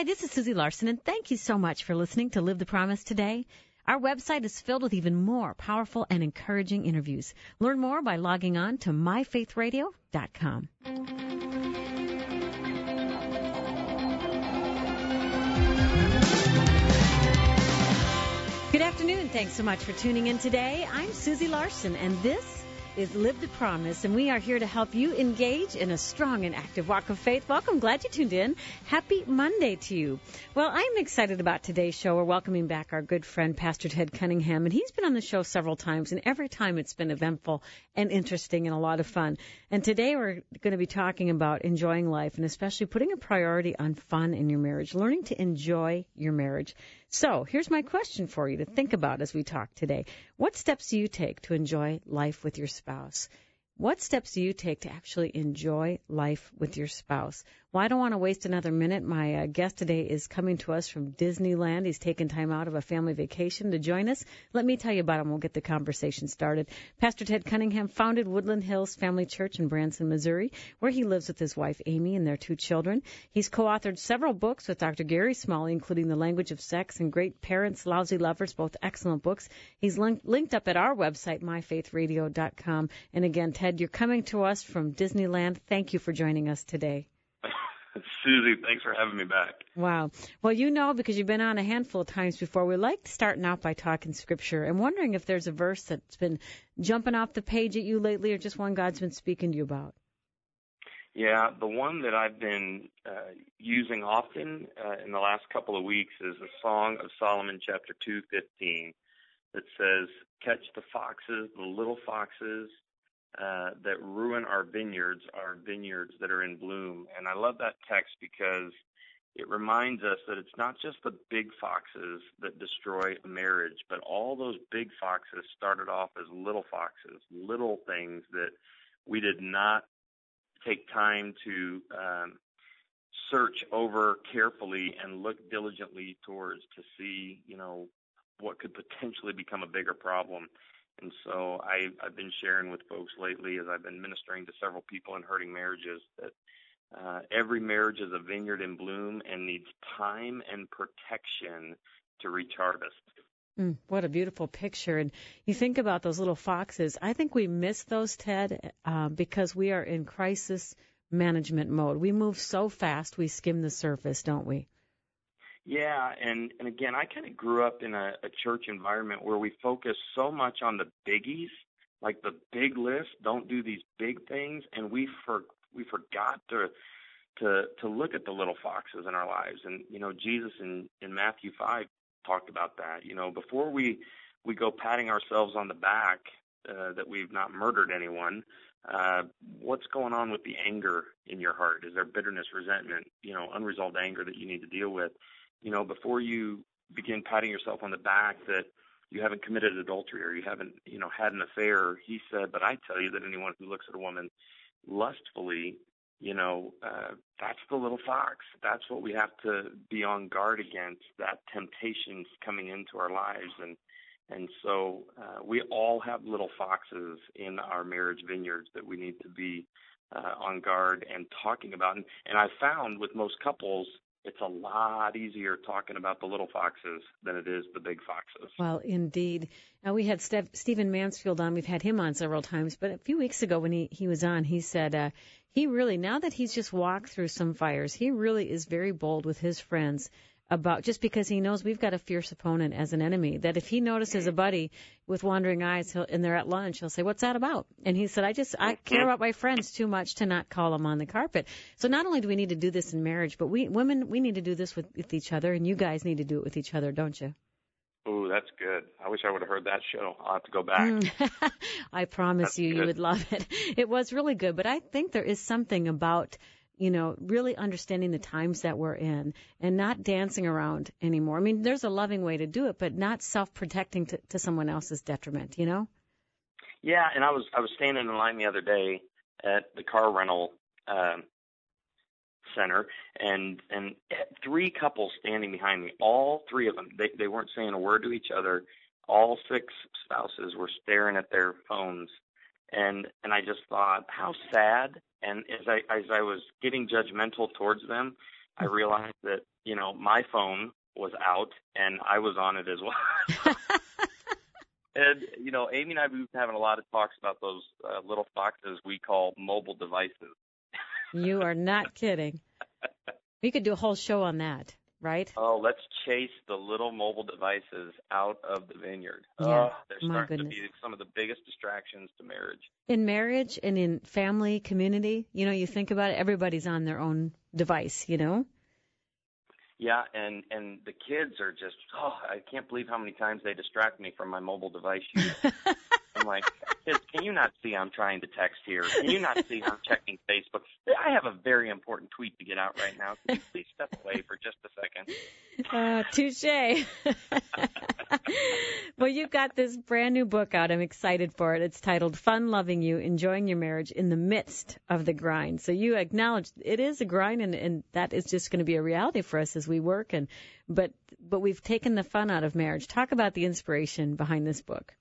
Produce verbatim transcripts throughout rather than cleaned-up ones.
Hi, this is Susie Larson, and thank you so much for listening to Live the Promise today. Our website is filled with even more powerful and encouraging interviews. Learn more by logging on to my faith radio dot com. Good afternoon. Thanks so much for tuning in today. I'm Susie Larson, and this is Live the Promise, and we are here to help you engage in a strong and active walk of faith. Welcome. Glad you tuned in. Happy Monday to you. Well, I'm excited about today's show. We're welcoming back our good friend, Pastor Ted Cunningham, and he's been on the show several times, and every time it's been eventful and interesting and a lot of fun. And today we're going to be talking about enjoying life, and especially putting a priority on fun in your marriage, learning to enjoy your marriage. So here's my question for you to think about as we talk today. What steps do you take to enjoy life with your spouse? What steps do you take to actually enjoy life with your spouse? Well, I don't want to waste another minute. My uh, guest today is coming to us from Disneyland. He's taken time out of a family vacation to join us. Let me tell you about him. We'll get the conversation started. Pastor Ted Cunningham founded Woodland Hills Family Church in Branson, Missouri, where he lives with his wife, Amy, and their two children. He's co-authored several books with Doctor Gary Smalley, including The Language of Sex and Great Parents, Lousy Lovers, both excellent books. He's linked, linked up at our website, my faith radio dot com. And again, Ted, you're coming to us from Disneyland. Thank you for joining us today. Susie, thanks for having me back. Wow. Well, you know, because you've been on a handful of times before, we like starting out by talking Scripture. I'm wondering if there's a verse that's been jumping off the page at you lately, or just one God's been speaking to you about. Yeah, the one that I've been uh, using often uh, in the last couple of weeks is the Song of Solomon, chapter two fifteen, that says, "Catch the foxes, the little foxes, Uh, that ruin our vineyards, our vineyards that are in bloom." And I love that text because it reminds us that it's not just the big foxes that destroy a marriage, but all those big foxes started off as little foxes, little things that we did not take time to um, search over carefully and look diligently towards to see, you know, what could potentially become a bigger problem. And so I, I've been sharing with folks lately, as I've been ministering to several people in hurting marriages, that uh, every marriage is a vineyard in bloom and needs time and protection to reach harvest. Mm, what a beautiful picture. And you think about those little foxes. I think we miss those, Ted, uh, because we are in crisis management mode. We move so fast, we skim the surface, don't we? Yeah, and, and again, I kind of grew up in a, a church environment where we focus so much on the biggies, like the big list, don't do these big things, and we for, we forgot to to to look at the little foxes in our lives. And, you know, Jesus in, in Matthew five talked about that. You know, before we, we go patting ourselves on the back uh, that we've not murdered anyone, uh, what's going on with the anger in your heart? Is there bitterness, resentment, you know, unresolved anger that you need to deal with? You know, before you begin patting yourself on the back that you haven't committed adultery or you haven't, you know, had an affair, he said, "But I tell you that anyone who looks at a woman lustfully, you know, uh, that's the little fox. That's what we have to be on guard against, that temptation's coming into our lives." And and so uh, we all have little foxes in our marriage vineyards that we need to be uh, on guard and talking about. And, and I found with most couples, it's a lot easier talking about the little foxes than it is the big foxes. Well, indeed. Now, we had Steph, Stephen Mansfield on. We've had him on several times. But a few weeks ago when he, he was on, he said uh, he really, now that he's just walked through some fires, he really is very bold with his friends about, just because he knows we've got a fierce opponent as an enemy, that if he notices a buddy with wandering eyes he'll, and they're at lunch, he'll say, "What's that about?" And he said, I just, I care about my friends too much to not call them on the carpet. So not only do we need to do this in marriage, but we women, we need to do this with, with each other, and you guys need to do it with each other, don't you? Ooh, that's good. I wish I would have heard that show. I'll have to go back. I promise that's you, good. You would love it. It was really good, but I think there is something about, you know, really understanding the times that we're in and not dancing around anymore. I mean, there's a loving way to do it, but not self-protecting to, to someone else's detriment, you know? Yeah, and I was I was standing in line the other day at the car rental um, center, and and three couples standing behind me, all three of them, they, they weren't saying a word to each other. All six spouses were staring at their phones, and and I just thought, how sad. And as I as I was getting judgmental towards them, I realized that you know, my phone was out and I was on it as well. And, you know, Amy and I have been having a lot of talks about those uh, little foxes we call mobile devices. You are not kidding. We could do a whole show on that, right? Oh, let's chase the little mobile devices out of the vineyard. Yeah, oh, they're my starting goodness. to be some of the biggest distractions to marriage. In marriage and in family, community, you know, you think about it, everybody's on their own device, you know? Yeah, and, and the kids are just, oh, I can't believe how many times they distract me from my mobile device use. I'm like, kids, can you not see I'm trying to text here? Can you not see I'm checking Facebook? I have a very important tweet to get out right now. Can you please step away for just a second? Uh, touche. Well, you've got this brand new book out. I'm excited for it. It's titled Fun Loving You, Enjoying Your Marriage in the Midst of the Grind. So you acknowledge it is a grind, and, and that is just going to be a reality for us as we work. And but but we've taken the fun out of marriage. Talk about the inspiration behind this book.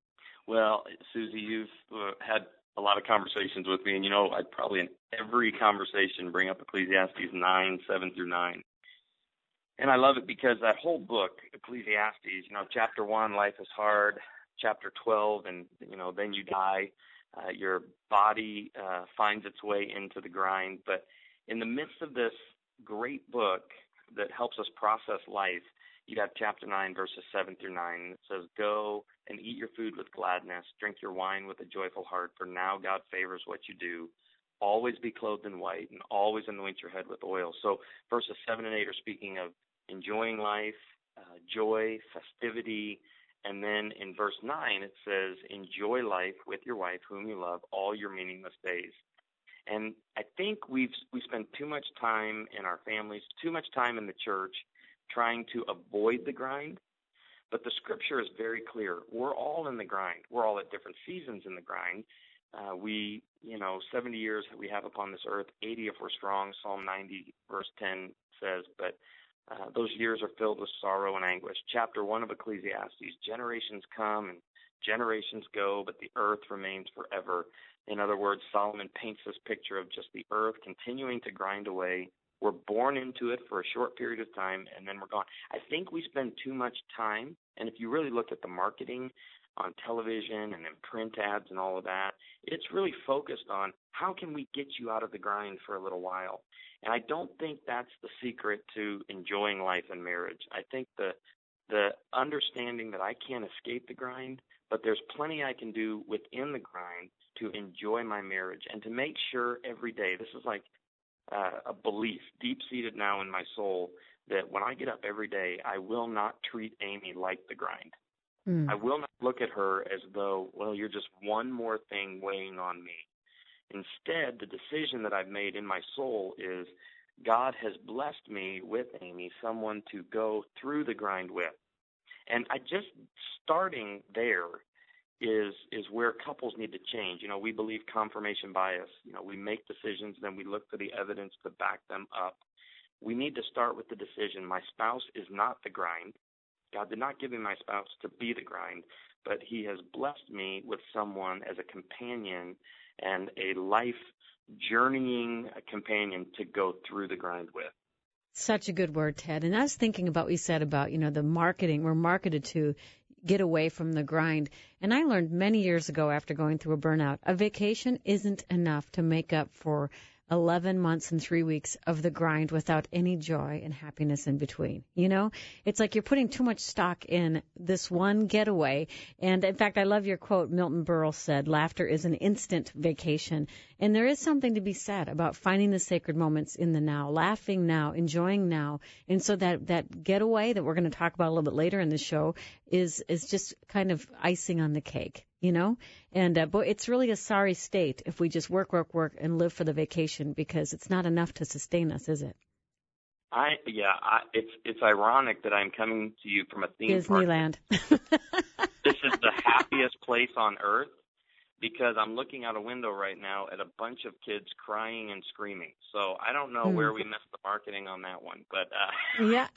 Well, Susie, you've uh, had a lot of conversations with me, and you know I'd probably in every conversation bring up Ecclesiastes nine, seven through nine. And I love it because that whole book, Ecclesiastes, you know, chapter one, life is hard, chapter twelve, and, you know, then you die. Uh, your body uh, finds its way into the grind. But in the midst of this great book that helps us process life, you have chapter nine, verses seven through nine. It says, go and eat your food with gladness, drink your wine with a joyful heart, for now God favors what you do. Always be clothed in white, and always anoint your head with oil. So verses seven and eight are speaking of enjoying life, uh, joy, festivity. And then in verse nine, it says, enjoy life with your wife, whom you love, all your meaningless days. And I think we've we spend too much time in our families, too much time in the church, trying to avoid the grind. But the scripture is very clear. We're all in the grind. We're all at different seasons in the grind. Uh, we, you know, seventy years we have upon this earth, eighty if we're strong. Psalm ninety, verse ten says, but uh, those years are filled with sorrow and anguish. Chapter one of Ecclesiastes, generations come and generations go, but the earth remains forever. In other words, Solomon paints this picture of just the earth continuing to grind away. We're born into it for a short period of time, and then we're gone. I think we spend too much time, and if you really look at the marketing on television and in print ads and all of that, it's really focused on how can we get you out of the grind for a little while. And I don't think that's the secret to enjoying life and marriage. I think the the understanding that I can't escape the grind, but there's plenty I can do within the grind to enjoy my marriage and to make sure every day, this is like uh, a belief deep-seated now in my soul, that when I get up every day, I will not treat Amy like the grind. Mm. I will not look at her as though, well, you're just one more thing weighing on me. Instead, the decision that I've made in my soul is God has blessed me with Amy, someone to go through the grind with. And I just starting there is is where couples need to change. You know, we believe confirmation bias. You know, we make decisions, then we look for the evidence to back them up. We need to start with the decision. My spouse is not the grind. God did not give me my spouse to be the grind, but he has blessed me with someone as a companion and a life journeying companion to go through the grind with. Such a good word, Ted. And I was thinking about what you said about, you know, the marketing. We're marketed to get away from the grind. And I learned many years ago after going through a burnout, a vacation isn't enough to make up for eleven months and three weeks of the grind without any joy and happiness in between. You know, it's like you're putting too much stock in this one getaway. And in fact, I love your quote. Milton Berle said, laughter is an instant vacation. And there is something to be said about finding the sacred moments in the now, laughing now, enjoying now. And so that, that getaway that we're going to talk about a little bit later in the show is, is just kind of icing on the cake. You know, and uh, boy, it's really a sorry state if we just work, work, work and live for the vacation, because it's not enough to sustain us, is it? I yeah, I, it's it's ironic that I'm coming to you from a theme Disneyland. park. This is the happiest place on earth because I'm looking out a window right now at a bunch of kids crying and screaming. So I don't know mm. where we missed the marketing on that one, but uh, yeah.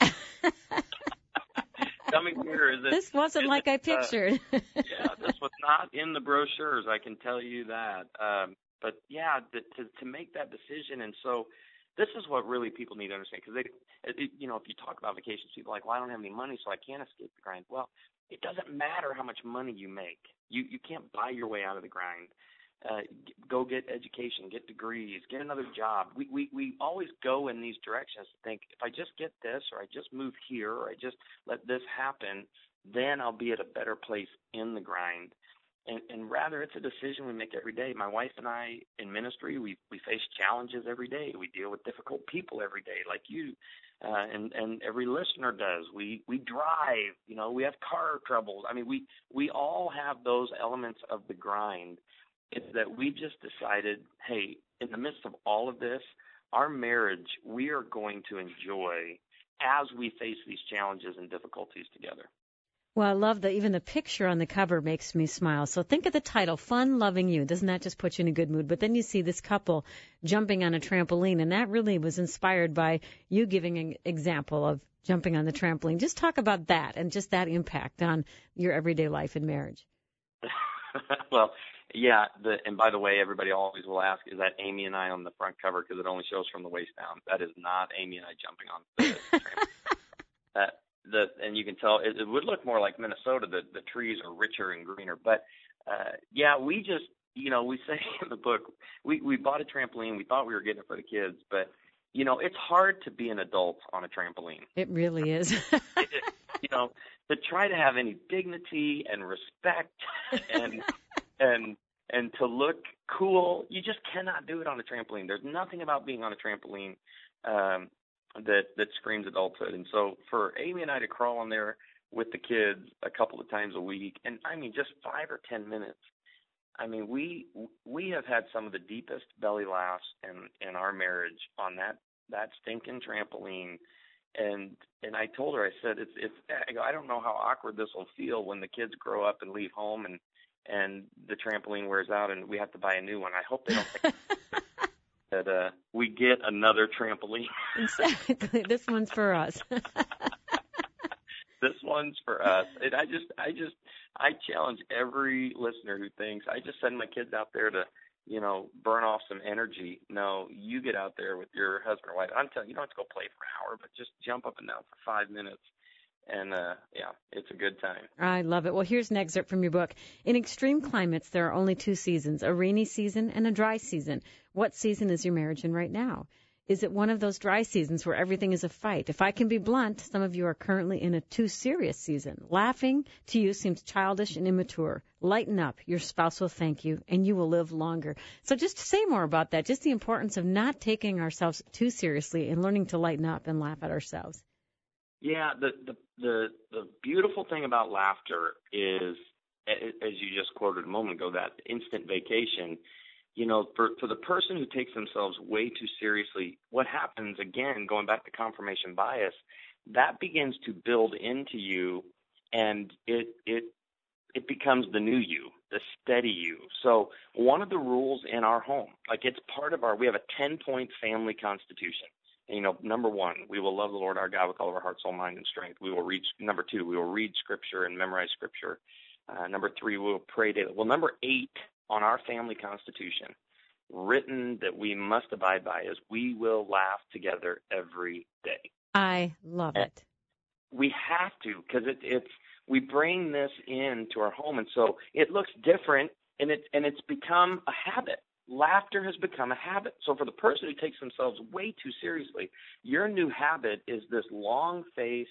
Coming here, is it, this wasn't like it, I pictured. Uh, yeah, this was not in the brochures, I can tell you that. Um, but, yeah, the, to, to make that decision. And so this is what really people need to understand, because they, it, you know, if you talk about vacations, people are like, well, I don't have any money, so I can't escape the grind. Well, it doesn't matter how much money you make. You you can't buy your way out of the grind. Uh, go get education, get degrees, get another job. We, we we always go in these directions to think, if I just get this, or I just move here, or I just let this happen, then I'll be at a better place in the grind. And, and rather, it's a decision we make every day. My wife and I, in ministry, we we face challenges every day. We deal with difficult people every day, like you, uh, and and every listener does. We we drive, you know, we have car troubles. I mean, we we all have those elements of the grind. It's that we just decided, hey, in the midst of all of this, our marriage, we are going to enjoy as we face these challenges and difficulties together. Well, I love that even the picture on the cover makes me smile. So think of the title, Fun Loving You. Doesn't that just put you in a good mood? But then you see this couple jumping on a trampoline, and that really was inspired by you giving an example of jumping on the trampoline. Just talk about that and just that impact on your everyday life and marriage. Well, yeah, the, and by the way, everybody always will ask, is that Amy and I on the front cover, because it only shows from the waist down. That is not Amy and I jumping on the trampoline. uh, the, and you can tell it, it would look more like Minnesota. The, the trees are richer and greener. But, uh, yeah, we just, you know, we say in the book, we, we bought a trampoline. We thought we were getting it for the kids. But, you know, it's hard to be an adult on a trampoline. It really is. it, it, you know, to try to have any dignity and respect and and and to look cool, you just cannot do it on a trampoline. There's nothing about being on a trampoline um, that that screams adulthood. And so for Amy and I to crawl on there with the kids a couple of times a week, and I mean just five or ten minutes, I mean we we have had some of the deepest belly laughs in in our marriage on that that stinking trampoline. And and I told her, I said, it's it's I go, I don't know how awkward this will feel when the kids grow up and leave home and and the trampoline wears out and we have to buy a new one. I hope they don't think that uh, we get another trampoline. Exactly. This one's for us. This one's for us. And I just, I just, I challenge every listener who thinks I just send my kids out there to, you know, burn off some energy. No, you get out there with your husband or wife. I'm telling you, you don't have to go play for an hour, but just jump up and down for five minutes. And, uh, yeah, it's a good time. I love it. Well, here's an excerpt from your book. In extreme climates, there are only two seasons, a rainy season and a dry season. What season is your marriage in right now? Is it one of those dry seasons where everything is a fight? If I can be blunt, some of you are currently in a too serious season. Laughing to you seems childish and immature. Lighten up. Your spouse will thank you, and you will live longer. So just to say more about that, just the importance of not taking ourselves too seriously and learning to lighten up and laugh at ourselves. Yeah, the, the the the beautiful thing about laughter is, as you just quoted a moment ago, that instant vacation. You know, for for the person who takes themselves way too seriously, what happens, again, going back to confirmation bias, that begins to build into you, and it it it becomes the new you, the steady you. So one of the rules in our home, like it's part of our, we have a ten-point family constitution. And, you know, number one, we will love the Lord our God with all of our heart, soul, mind, and strength. We will read, number two, we will read Scripture and memorize Scripture. Uh, number three, we will pray daily. Well, number eight on our family constitution, written that we must abide by, is we will laugh together every day. I love and it. We have to, because it, it's we bring this into our home, and so it looks different, and it and it's become a habit. Laughter has become a habit. So for the person who takes themselves way too seriously, your new habit is this long face,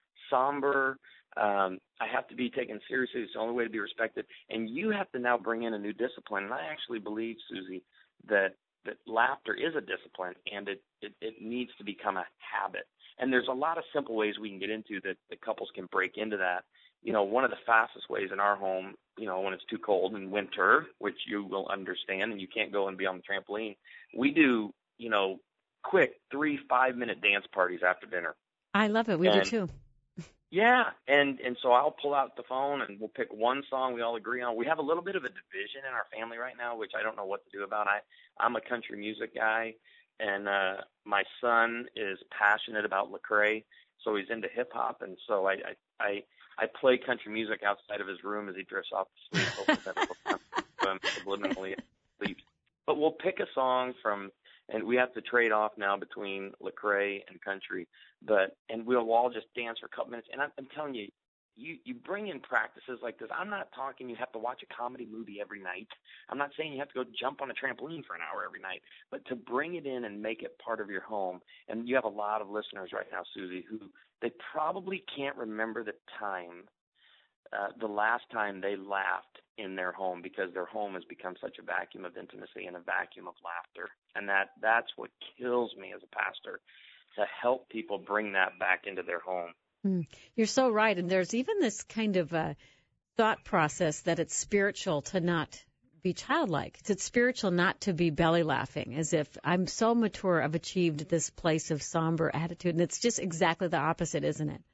somber, um, I have to be taken seriously. It's the only way to be respected. And you have to now bring in a new discipline. And I actually believe, Susie, that, that laughter is a discipline, and it, it, it needs to become a habit. And there's a lot of simple ways we can get into that, that couples can break into that. You know, one of the fastest ways in our home, you know, when it's too cold in winter, which you will understand, and you can't go and be on the trampoline, we do, you know, quick three, five-minute dance parties after dinner. I love it. We and, do too. Yeah, and, and so I'll pull out the phone, and we'll pick one song we all agree on. We have a little bit of a division in our family right now, which I don't know what to do about. I, I'm a country music guy, and uh, my son is passionate about Lecrae, so he's into hip-hop, and so I, I, I I play country music outside of his room as he drifts off to sleep. Him subliminally sleeps. But we'll pick a song from, and we have to trade off now between Lecrae and country, but and we'll all just dance for a couple minutes. And I'm, I'm telling you, you you bring in practices like this. I'm not talking you have to watch a comedy movie every night. I'm not saying you have to go jump on a trampoline for an hour every night, but to bring it in and make it part of your home. And you have a lot of listeners right now, Susie, who they probably can't remember the time, uh, the last time they laughed in their home, because their home has become such a vacuum of intimacy and a vacuum of laughter. And that that's what kills me as a pastor, to help people bring that back into their home. Mm, you're so right. And there's even this kind of uh, thought process that it's spiritual to not be childlike. It's spiritual not to be belly laughing, as if I'm so mature, I've achieved this place of somber attitude. And it's just exactly the opposite, isn't it?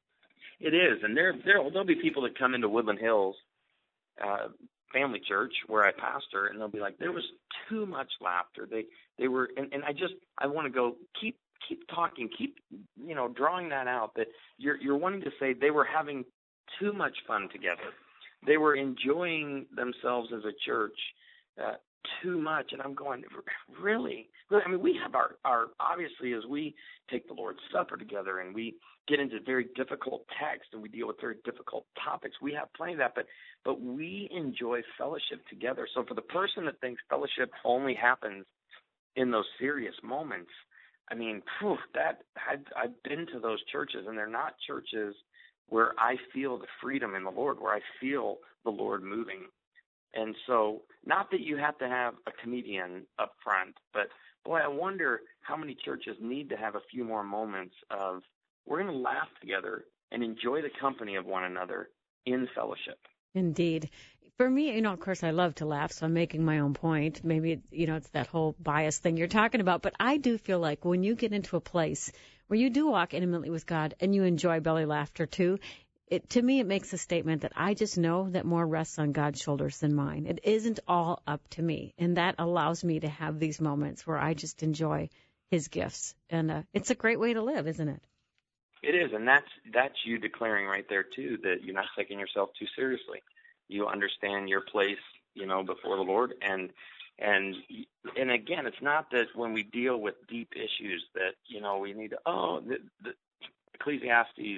It is. And there, there, there'll be people that come into Woodland Hills uh, Family Church where I pastor, and they'll be like, there was too much laughter. They, they were, and, and I just, I want to go, keep, keep talking, keep, you know, drawing that out, that you're, you're wanting to say they were having too much fun together. They were enjoying themselves as a church uh, too much. And I'm going, really? I mean, we have our, our, obviously, as we take the Lord's Supper together and we get into very difficult text and we deal with very difficult topics, we have plenty of that, but, but we enjoy fellowship together. So for the person that thinks fellowship only happens in those serious moments, I mean, phew, that I've, I've been to those churches, and they're not churches where I feel the freedom in the Lord, where I feel the Lord moving. And so, not that you have to have a comedian up front, but boy, I wonder how many churches need to have a few more moments of, we're going to laugh together and enjoy the company of one another in fellowship. Indeed. For me, you know, of course, I love to laugh, so I'm making my own point. Maybe, you know, it's that whole bias thing you're talking about. But I do feel like when you get into a place where you do walk intimately with God and you enjoy belly laughter too, it, to me, it makes a statement that I just know that more rests on God's shoulders than mine. It isn't all up to me. And that allows me to have these moments where I just enjoy his gifts. And uh, it's a great way to live, isn't it? It is. And that's, that's you declaring right there, too, that you're not taking yourself too seriously. You understand your place, you know, before the Lord. And, and, and again, it's not that when we deal with deep issues that, you know, we need to, oh, the, the Ecclesiastes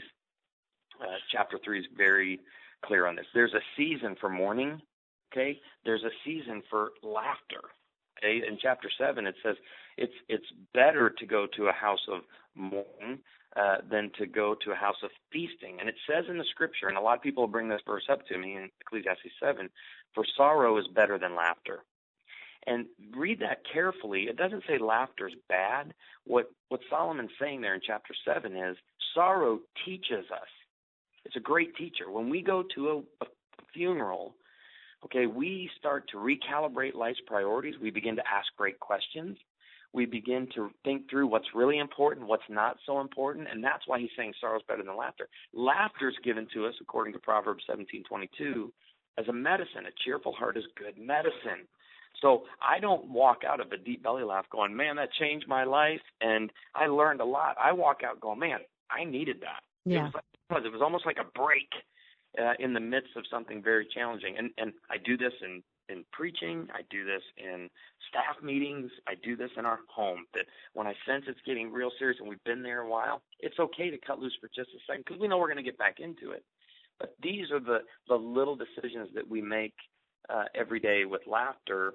uh, chapter three is very clear on this. There's a season for mourning. Okay. There's a season for laughter. Okay. In chapter seven, it says it's, it's better to go to a house of mourning Uh, than to go to a house of feasting. And it says in the scripture, and a lot of people bring this verse up to me in Ecclesiastes seven, for sorrow is better than laughter. And read that carefully. It doesn't say laughter is bad. What, what Solomon's saying there in chapter seven is sorrow teaches us. It's a great teacher. When we go to a, a funeral, okay, we start to recalibrate life's priorities. We begin to ask great questions. We begin to think through what's really important, what's not so important, and that's why he's saying sorrow is better than laughter. Laughter is given to us, according to Proverbs seventeen twenty-two, as a medicine. A cheerful heart is good medicine. So I don't walk out of a deep belly laugh going, man, that changed my life, and I learned a lot. I walk out going, man, I needed that. Yeah. It was, like, it was almost like a break uh, in the midst of something very challenging. And, and I do this in in preaching, I do this in staff meetings, I do this in our home, that when I sense it's getting real serious and we've been there a while, it's okay to cut loose for just a second because we know we're going to get back into it. But these are the, the little decisions that we make uh, every day with laughter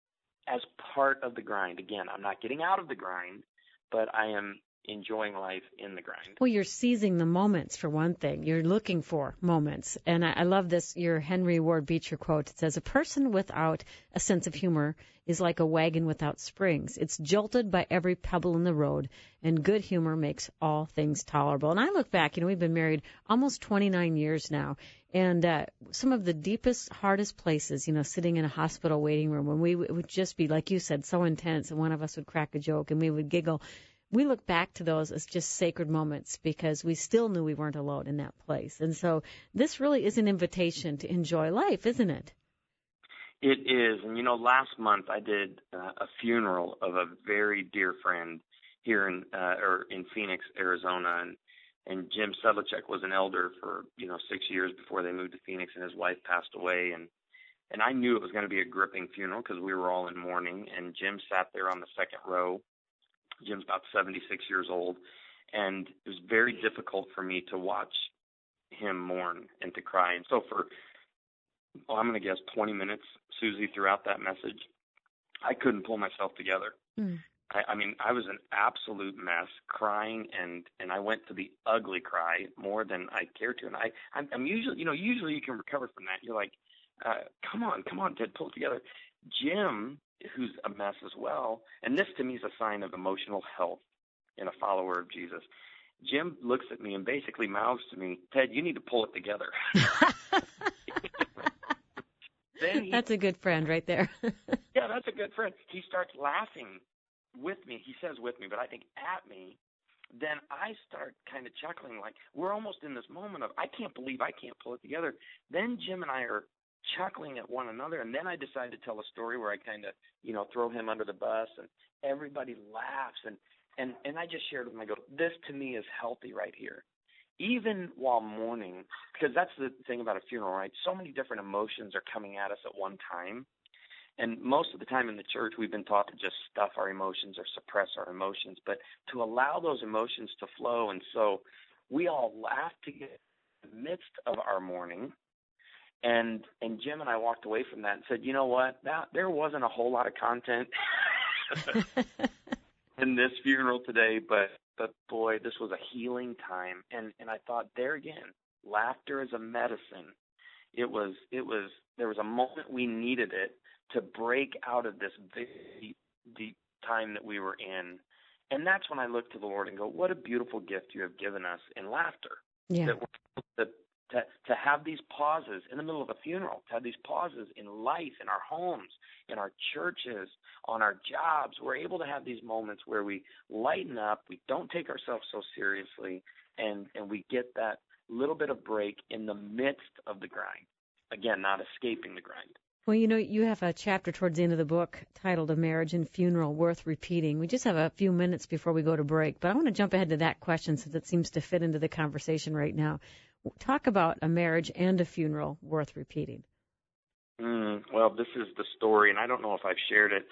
as part of the grind. Again, I'm not getting out of the grind, but I am enjoying life in the grind. Well, you're seizing the moments, for one thing. You're looking for moments. And I, I love this, your Henry Ward Beecher quote. It says, a person without a sense of humor is like a wagon without springs. It's jolted by every pebble in the road, and good humor makes all things tolerable. And I look back, you know, we've been married almost twenty-nine years now. And uh, some of the deepest, hardest places, you know, sitting in a hospital waiting room, when we it would just be, like you said, so intense, and one of us would crack a joke and we would giggle. We look back to those as just sacred moments because we still knew we weren't alone in that place. And so this really is an invitation to enjoy life, isn't it? It is. And, you know, last month I did uh, a funeral of a very dear friend here in uh, or in Phoenix, Arizona. And, and Jim Sedlacek was an elder for, you know, six years before they moved to Phoenix, and his wife passed away. And, and I knew it was going to be a gripping funeral because we were all in mourning. And Jim sat there on the second row. Jim's about seventy-six years old, and it was very difficult for me to watch him mourn and to cry. And so for, well, I'm going to guess twenty minutes, Susie, throughout that message, I couldn't pull myself together. Mm. I, I mean, I was an absolute mess, crying, and, and I went to the ugly cry more than I cared to. And I, I'm, I'm usually, you know, usually you can recover from that. You're like, uh, come on, come on, Ted, pull it together. Jim, who's a mess as well, and this to me is a sign of emotional health in a follower of Jesus. Jim looks at me and basically mouths to me, Ted, you need to pull it together. Then he, that's a good friend right there. Yeah, that's a good friend. He starts laughing with me. He says with me, but I think at me. Then I start kind of chuckling, like we're almost in this moment of, I can't believe I can't pull it together. Then Jim and I are chuckling at one another, and then I decide to tell a story where I kind of, you know, throw him under the bus, and everybody laughs, and, and, and I just shared with him, I go, this to me is healthy right here. Even while mourning, because that's the thing about a funeral, right? So many different emotions are coming at us at one time. And most of the time in the church, we've been taught to just stuff our emotions or suppress our emotions, but to allow those emotions to flow. And so we all laughed together in the midst of our mourning. And and Jim and I walked away from that and said, you know what? That, there wasn't a whole lot of content in this funeral today, but but boy, this was a healing time. And, and I thought, there again, laughter is a medicine. It was it was there was a moment we needed it to break out of this very deep time that we were in. And that's when I look to the Lord and go, what a beautiful gift you have given us in laughter. Yeah. That we're, that, to, to have these pauses in the middle of a funeral, to have these pauses in life, in our homes, in our churches, on our jobs. We're able to have these moments where we lighten up, we don't take ourselves so seriously, and, and we get that little bit of break in the midst of the grind. Again, not escaping the grind. Well, you know, you have a chapter towards the end of the book titled A Marriage and Funeral Worth Repeating. We just have a few minutes before we go to break, but I want to jump ahead to that question since it seems to fit into the conversation right now. Talk about a marriage and a funeral worth repeating. Mm, well, this is the story, and I don't know if I've shared it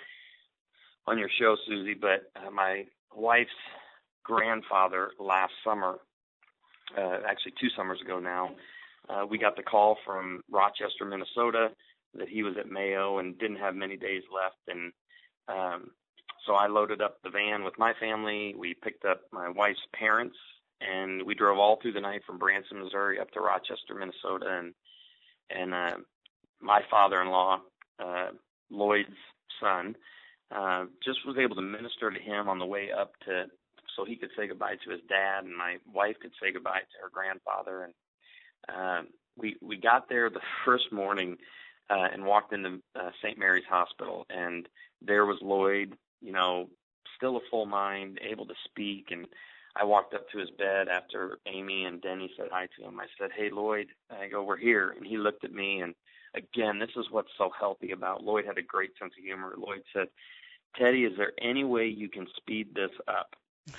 on your show, Susie, but uh, my wife's grandfather last summer, uh, actually two summers ago now, uh, we got the call from Rochester, Minnesota, that he was at Mayo and didn't have many days left. And um, so I loaded up the van with my family. We picked up my wife's parents, and we drove all through the night from Branson, Missouri, up to Rochester, Minnesota. And and uh, my father-in-law, uh, Lloyd's son, uh, just was able to minister to him on the way up to so he could say goodbye to his dad, and my wife could say goodbye to her grandfather. And um, we we got there the first morning. Uh, and walked into uh, Saint Mary's Hospital, and there was Lloyd, you know, still a full mind, able to speak. And I walked up to his bed after Amy and Denny said hi to him. I said, hey, Lloyd. I go, we're here. And he looked at me, and again, this is what's so healthy about Lloyd. Had a great sense of humor. Lloyd said, Teddy, is there any way you can speed this up?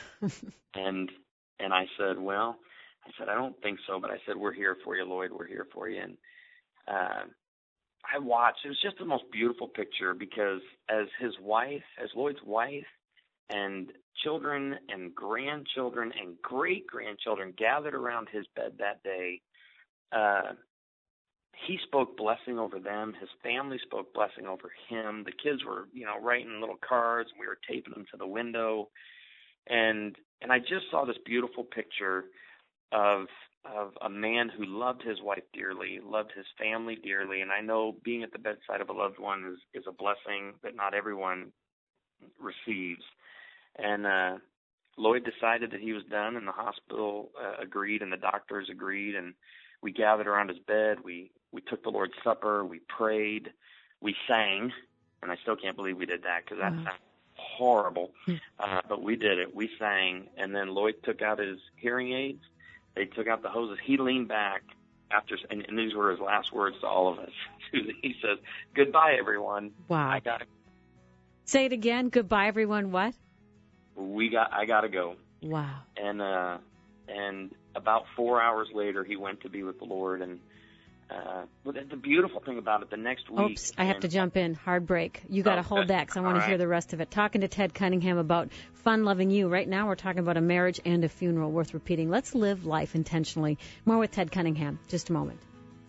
and and I said, well, I said, I don't think so, but I said, we're here for you, Lloyd. We're here for you. And uh, I watched. It was just the most beautiful picture because as his wife, as Lloyd's wife and children and grandchildren and great-grandchildren gathered around his bed that day, uh, he spoke blessing over them. His family spoke blessing over him. The kids were, you know, writing little cards. We were taping them to the window. And and I just saw this beautiful picture of of a man who loved his wife dearly, loved his family dearly. And I know being at the bedside of a loved one is, is a blessing that not everyone receives. And uh, Lloyd decided that he was done, and the hospital uh, agreed, and the doctors agreed. And we gathered around his bed. We, we took the Lord's Supper. We prayed. We sang. And I still can't believe we did that because that mm-hmm. sounds horrible. uh, but we did it. We sang. And then Lloyd took out his hearing aids. They took out the hoses. He leaned back after, and, and these were his last words to all of us. He says, goodbye, everyone. Wow. I got Say it again. Goodbye, everyone. What? We got, I got to go. Wow. And, uh, and about four hours later, he went to be with the Lord. And, uh, but the beautiful thing about it, the next week. Oops, I have and, to jump in. Hard break. You got to oh, hold good. that because I want to right. hear the rest of it. Talking to Ted Cunningham about Fun Loving You. Right now we're talking about a marriage and a funeral worth repeating. Let's live life intentionally. More with Ted Cunningham. Just a moment.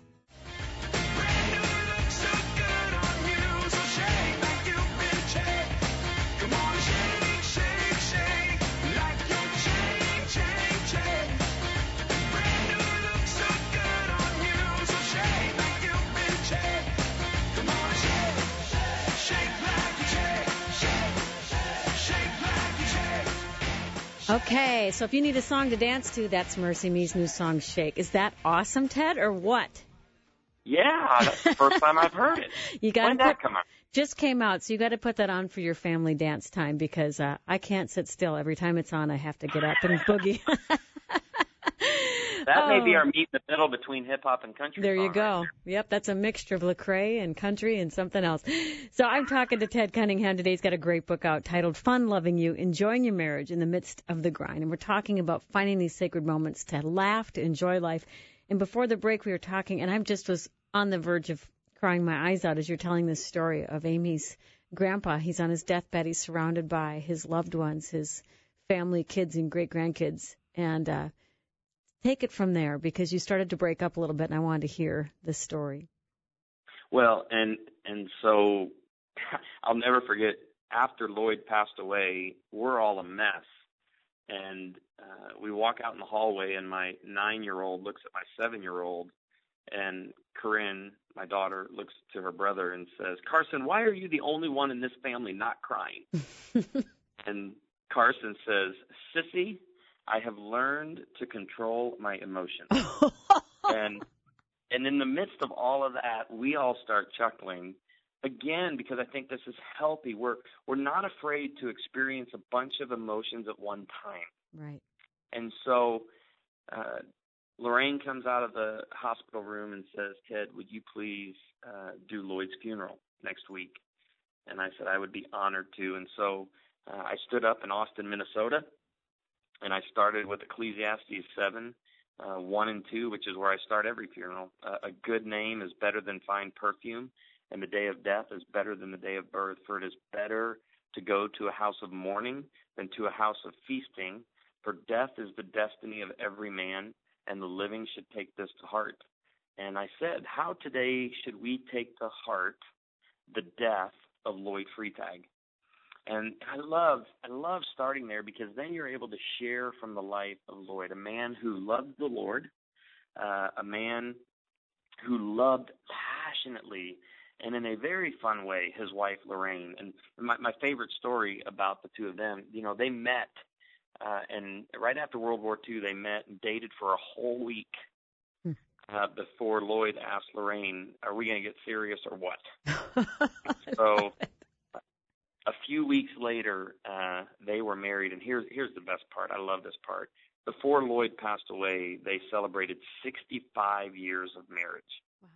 Okay, so if you need a song to dance to, that's Mercy Me's new song, Shake. Is that awesome, Ted, or what? Yeah, that's the first time I've heard it. You got When did that come out? Just came out, so you got to put that on for your family dance time because uh, I can't sit still. Every time it's on, I have to get up and boogie. That oh. may be our meet in the middle between hip-hop and country. There you go. Right there. Yep, that's a mixture of Lecrae and country and something else. So I'm talking to Ted Cunningham today. He's got a great book out titled Fun Loving You, Enjoying Your Marriage in the Midst of the Grind. And we're talking about finding these sacred moments to laugh, to enjoy life. And before the break, we were talking, and I just was on the verge of crying my eyes out as you're telling this story of Amy's grandpa. He's on his deathbed. He's surrounded by his loved ones, his family, kids, and great-grandkids. And uh take it from there, because you started to break up a little bit, and I wanted to hear this story. Well, and and so I'll never forget, after Lloyd passed away, we're all a mess. And uh, we walk out in the hallway, and my nine-year-old looks at my seven-year-old, and Corinne, my daughter, looks to her brother and says, "Carson, why are you the only one in this family not crying?" And Carson says, "Sissy, I have learned to control my emotions." and and in the midst of all of that, we all start chuckling again, because I think this is healthy. We're we're not afraid to experience a bunch of emotions at one time. Right. And so uh, Lorraine comes out of the hospital room and says, "Ted, would you please uh, do Lloyd's funeral next week?" And I said I would be honored to. And so uh, I stood up in Austin, Minnesota, and I started with Ecclesiastes seven, uh, one and two, which is where I start every funeral. Uh, a good name is better than fine perfume, and the day of death is better than the day of birth. For it is better to go to a house of mourning than to a house of feasting. For death is the destiny of every man, and the living should take this to heart. And I said, how today should we take to heart the death of Lloyd Freitag? And I love, I love starting there, because then you're able to share from the life of Lloyd, a man who loved the Lord, uh, a man who loved passionately and in a very fun way his wife Lorraine. And my, my favorite story about the two of them, you know, they met, uh, and right after World War Two, they met and dated for a whole week uh, before Lloyd asked Lorraine, "Are we going to get serious or what?" So a few weeks later, uh, they were married, and here's here's the best part. I love this part. Before Lloyd passed away, they celebrated sixty-five years of marriage. Wow.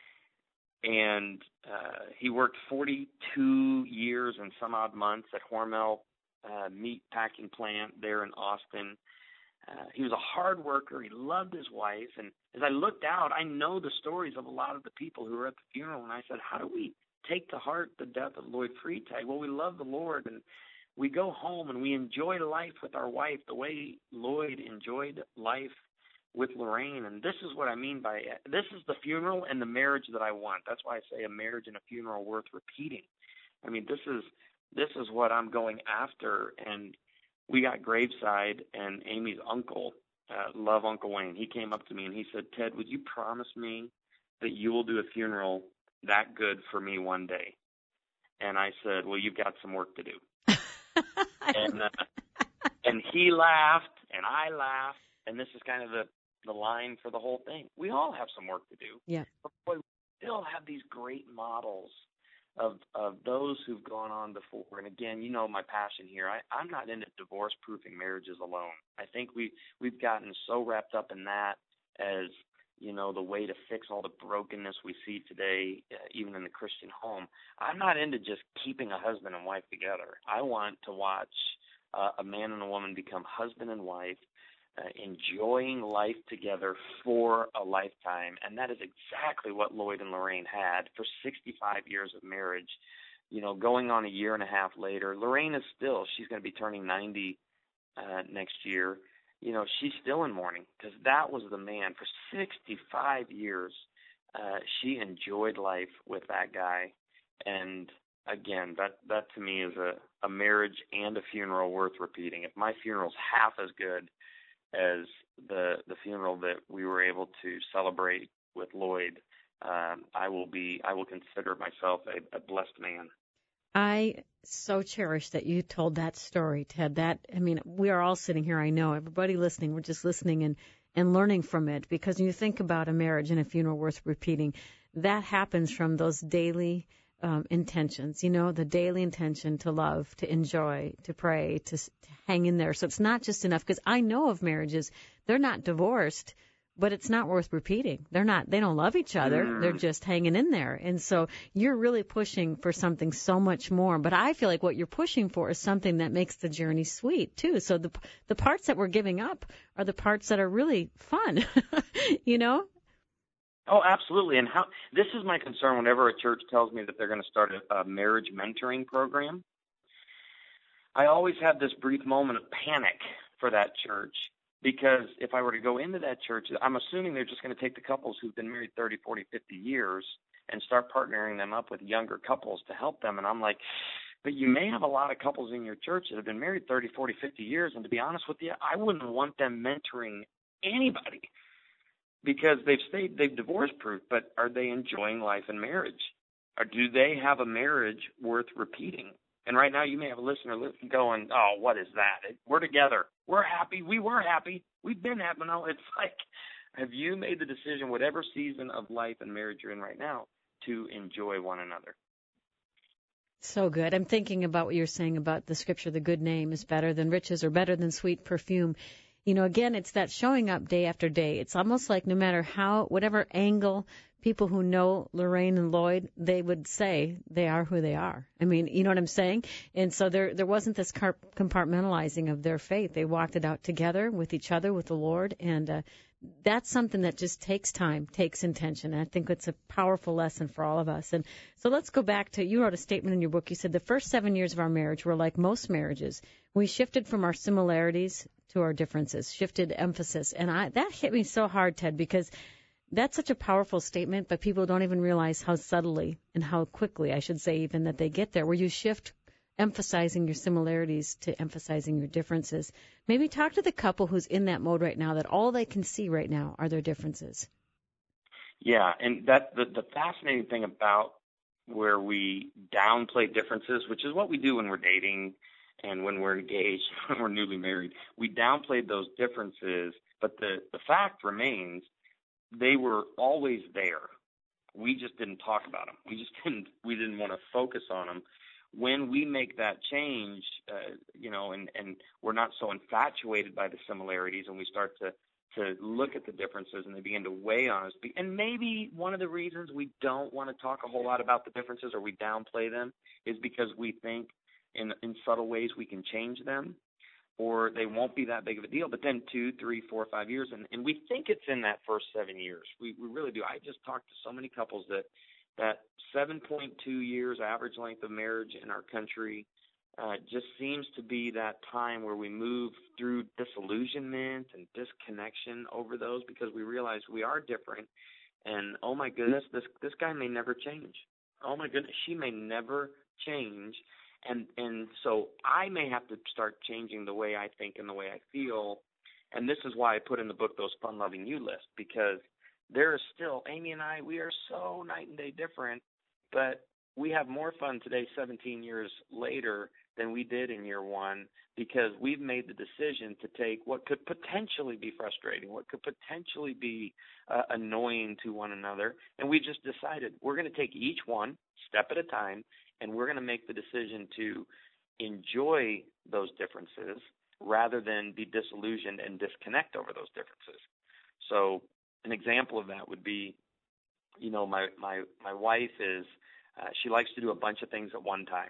And uh, he worked forty-two years and some odd months at Hormel uh, meat packing plant there in Austin. Uh, he was a hard worker. He loved his wife. And as I looked out, I know the stories of a lot of the people who were at the funeral, and I said, how do we take to heart the death of Lloyd Freitag? Well, we love the Lord, and we go home and we enjoy life with our wife the way Lloyd enjoyed life with Lorraine. And this is what I mean by it. This is the funeral and the marriage that I want. That's why I say a marriage and a funeral worth repeating. I mean, this is this is what I'm going after. And we got graveside, and Amy's uncle, uh, love Uncle Wayne, he came up to me and he said, "Ted, would you promise me that you will do a funeral that good for me one day?" And I said, "Well, you've got some work to do." and uh, and he laughed, and I laughed, and this is kind of the, the line for the whole thing. We all have some work to do. Yeah. But boy, we still have these great models of of those who've gone on before. And again, you know my passion here. I, I'm not into divorce-proofing marriages alone. I think we, we've gotten so wrapped up in that as, you know, the way to fix all the brokenness we see today, uh, even in the Christian home. I'm not into just keeping a husband and wife together. I want to watch uh, a man and a woman become husband and wife uh, enjoying life together for a lifetime. And that is exactly what Lloyd and Lorraine had for sixty-five years of marriage. You know, going on a year and a half later, Lorraine is still, she's going to be turning ninety uh, next year. You know, she's still in mourning because that was the man for sixty-five years. Uh, she enjoyed life with that guy. And again, that, that to me is a, a marriage and a funeral worth repeating. If my funeral's half as good as the the funeral that we were able to celebrate with Lloyd, um, I will be I will consider myself a, a blessed man. I so cherish that you told that story, Ted. That, I mean, we are all sitting here, I know, everybody listening, we're just listening and, and learning from it, because when you think about a marriage and a funeral worth repeating, that happens from those daily um, intentions, you know, the daily intention to love, to enjoy, to pray, to, to hang in there. So it's not just enough, because I know of marriages, they're not divorced, but it's not worth repeating. They're not, they don't love each other. Mm. They're just hanging in there. And so you're really pushing for something so much more. But I feel like what you're pushing for is something that makes the journey sweet too. So the the parts that we're giving up are the parts that are really fun, you know? Oh, absolutely. And how, this is my concern whenever a church tells me that they're going to start a, a marriage mentoring program. I always have this brief moment of panic for that church. Because if I were to go into that church, I'm assuming they're just going to take the couples who've been married thirty, forty, fifty years and start partnering them up with younger couples to help them. And I'm like, but you may have a lot of couples in your church that have been married thirty, forty, fifty years. And to be honest with you, I wouldn't want them mentoring anybody because they've stayed, they've divorce proof, but are they enjoying life and marriage? Or do they have a marriage worth repeating? And right now you may have a listener going, oh, what is that? We're together. We're happy. We were happy. We've been happy. No, it's like, have you made the decision, whatever season of life and marriage you're in right now, to enjoy one another? So good. I'm thinking about what you're saying about the scripture, the good name is better than riches or better than sweet perfume. You know, again, it's that showing up day after day. It's almost like no matter how, whatever angle people who know Lorraine and Lloyd, they would say they are who they are. I mean, you know what I'm saying? And so there there wasn't this compartmentalizing of their faith. They walked it out together with each other, with the Lord. And uh, that's something that just takes time, takes intention. And I think it's a powerful lesson for all of us. And so let's go back to, you wrote a statement in your book. You said the first seven years of our marriage were like most marriages. We shifted from our similarities to our differences, shifted emphasis. And I that hit me so hard, Ted, because that's such a powerful statement, but people don't even realize how subtly and how quickly, I should say, even that they get there, where you shift emphasizing your similarities to emphasizing your differences. Maybe talk to the couple who's in that mode right now, that all they can see right now are their differences. Yeah, and that the, the fascinating thing about where we downplay differences, which is what we do when we're dating and when we're engaged, when we're newly married, we downplayed those differences, but the, the fact remains they were always there. We just didn't talk about them. We just didn't, we didn't want to focus on them. When we make that change, uh, you know, and, and we're not so infatuated by the similarities and we start to, to look at the differences and they begin to weigh on us. And maybe one of the reasons we don't want to talk a whole lot about the differences or we downplay them is because we think in, in subtle ways we can change them, or they won't be that big of a deal. But then two, three, four, five years, and, and we think it's in that first seven years. We we really do. I just talked to so many couples that that seven point two years average length of marriage in our country uh, just seems to be that time where we move through disillusionment and disconnection over those because we realize we are different. And, oh, my goodness, this this guy may never change. Oh, my goodness, she may never change. And and so I may have to start changing the way I think and the way I feel. And this is why I put in the book those Fun Loving You lists, because there is still, Amy and I, we are so night and day different, but we have more fun today seventeen years later than we did in year one because we've made the decision to take what could potentially be frustrating, what could potentially be uh, annoying to one another, and we just decided we're going to take each one step at a time, and we're going to make the decision to enjoy those differences rather than be disillusioned and disconnect over those differences. So an example of that would be, you know, my, my, my wife is, uh, she likes to do a bunch of things at one time.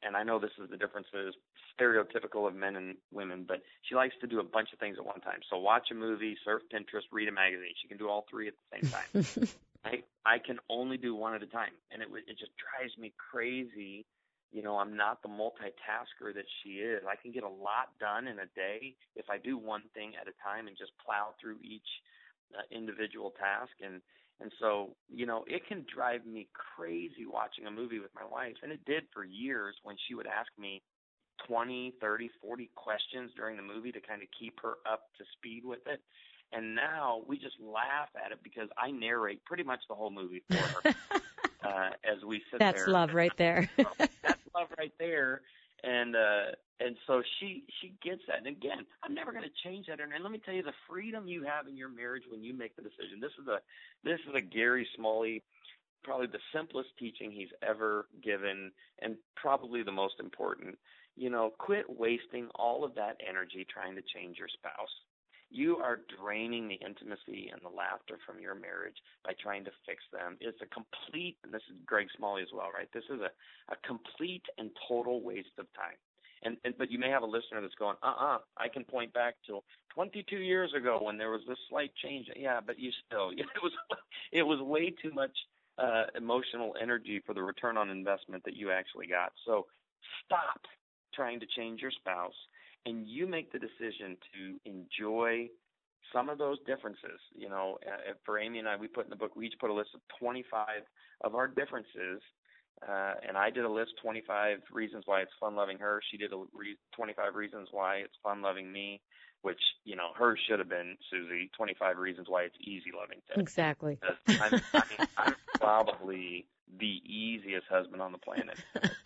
and I know this is the differences, stereotypical of men and women, but she likes to do a bunch of things at one time. So watch a movie, surf Pinterest, read a magazine. She can do all three at the same time. I I can only do one at a time, and it it just drives me crazy. You know, I'm not the multitasker that she is. I can get a lot done in a day if I do one thing at a time and just plow through each uh, individual task. And and so, you know, it can drive me crazy watching a movie with my wife, and it did for years when she would ask me twenty, thirty, forty questions during the movie to kind of keep her up to speed with it. And now we just laugh at it because I narrate pretty much the whole movie for her uh, as we sit That's there. That's love right there. That's love right there. And uh, and so she she gets that. And again, I'm never going to change that. And let me tell you, the freedom you have in your marriage when you make the decision. This is a this is a Gary Smalley, probably the simplest teaching he's ever given, and probably the most important. You know, quit wasting all of that energy trying to change your spouse. You are draining the intimacy and the laughter from your marriage by trying to fix them. It's a complete, and this is Greg Smalley as well, right? This is a, a complete and total waste of time. And, and but you may have a listener that's going, uh-uh, I can point back to twenty-two years ago when there was this slight change. Yeah, but you still, it was it was way too much uh, emotional energy for the return on investment that you actually got. So stop trying to change your spouse. And you make the decision to enjoy some of those differences. You know, uh, for Amy and I, we put in the book, we each put a list of twenty-five of our differences. Uh, and I did a list, twenty-five reasons why it's fun loving her. She did a re- twenty-five reasons why it's fun loving me, which, you know, hers should have been, Susie, twenty-five reasons why it's easy loving Ted. Exactly. I'm, I mean, I'm probably the easiest husband on the planet.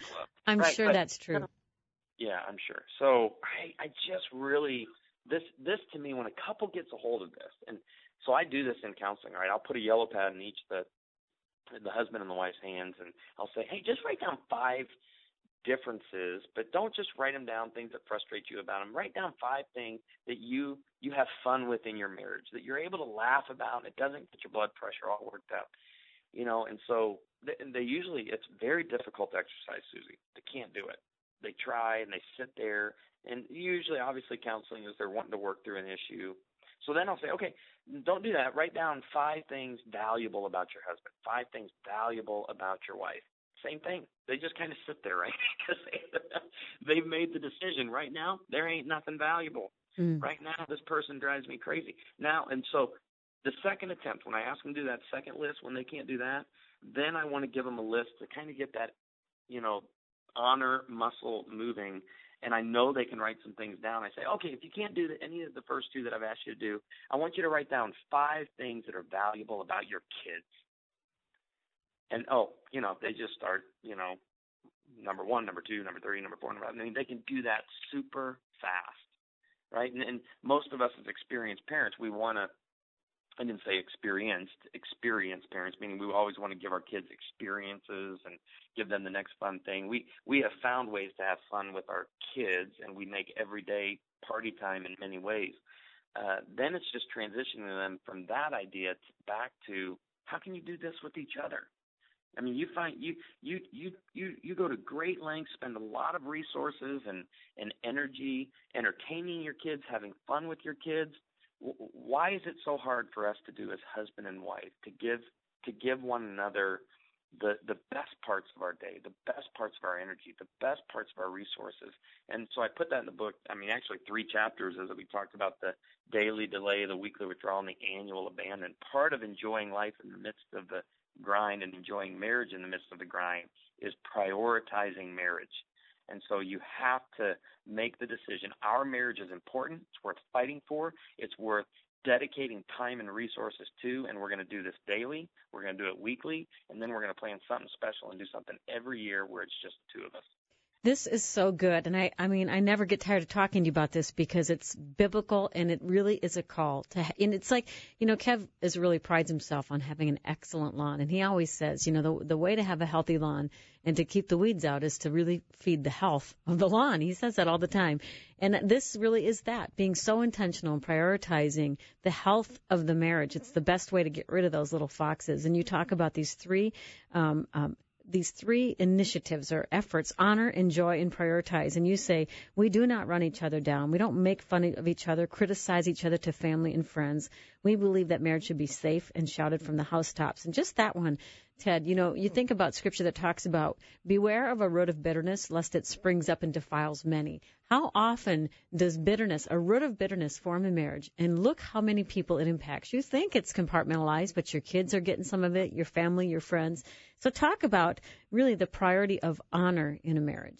I'm right, sure but, that's true. Yeah, I'm sure. So I, I just really, this, this to me, when a couple gets a hold of this, and so I do this in counseling, right? I'll put a yellow pad in each the, the husband and the wife's hands, and I'll say, hey, just write down five differences, but don't just write them down, things that frustrate you about them. Write down five things that you, you have fun with in your marriage, that you're able to laugh about, and it doesn't get your blood pressure all worked up. You know, and so they, they usually, it's very difficult to exercise, Susie. They can't do it. They try and they sit there, and usually, obviously, counseling is they're wanting to work through an issue. So then I'll say, okay, don't do that. Write down five things valuable about your husband, five things valuable about your wife. Same thing. They just kind of sit there, right? Because they, they've made the decision. Right now, there ain't nothing valuable. Mm. Right now, this person drives me crazy. Now, and so the second attempt, when I ask them to do that second list, when they can't do that, then I want to give them a list to kind of get that, you know, honor muscle moving, and I know they can write some things down. I say, okay, if you can't do the, any of the first two that I've asked you to do, I want you to write down five things that are valuable about your kids. And, oh, you know, they just start, you know, number one, number two, number three, number four, number five. I mean, they can do that super fast, right? And, and most of us as experienced parents, we want to, I didn't say experienced, experienced parents, meaning we always want to give our kids experiences and give them the next fun thing. We we have found ways to have fun with our kids, and we make everyday party time in many ways. Uh, then it's just transitioning them from that idea to back to how can you do this with each other? I mean, you find you you you you you go to great lengths, spend a lot of resources and, and energy entertaining your kids, having fun with your kids. Why is it so hard for us to do as husband and wife, to give to give one another the the best parts of our day, the best parts of our energy, the best parts of our resources? And so I put that in the book. I mean, actually three chapters as we talked about the daily delay, the weekly withdrawal, and the annual abandon. Part of enjoying life in the midst of the grind and enjoying marriage in the midst of the grind is prioritizing marriage. And so you have to make the decision. Our marriage is important. It's worth fighting for. It's worth dedicating time and resources to, and we're going to do this daily. We're going to do it weekly, and then we're going to plan something special and do something every year where it's just the two of us. This is so good, and I, I mean, I never get tired of talking to you about this because it's biblical, and it really is a call to, and it's like, you know, Kev is really prides himself on having an excellent lawn, and he always says, you know, the the way to have a healthy lawn and to keep the weeds out is to really feed the health of the lawn. He says that all the time, and this really is that, being so intentional and prioritizing the health of the marriage. It's the best way to get rid of those little foxes, and you talk about these three um, um these three initiatives or efforts, honor, enjoy, and prioritize. And you say, we do not run each other down. We don't make fun of each other, criticize each other to family and friends. We believe that marriage should be safe and shouted from the housetops. And just that one, Ted, you know, you think about scripture that talks about beware of a root of bitterness, lest it springs up and defiles many. How often does bitterness, a root of bitterness, form in marriage? And look how many people it impacts. You think it's compartmentalized, but your kids are getting some of it, your family, your friends. So talk about really the priority of honor in a marriage.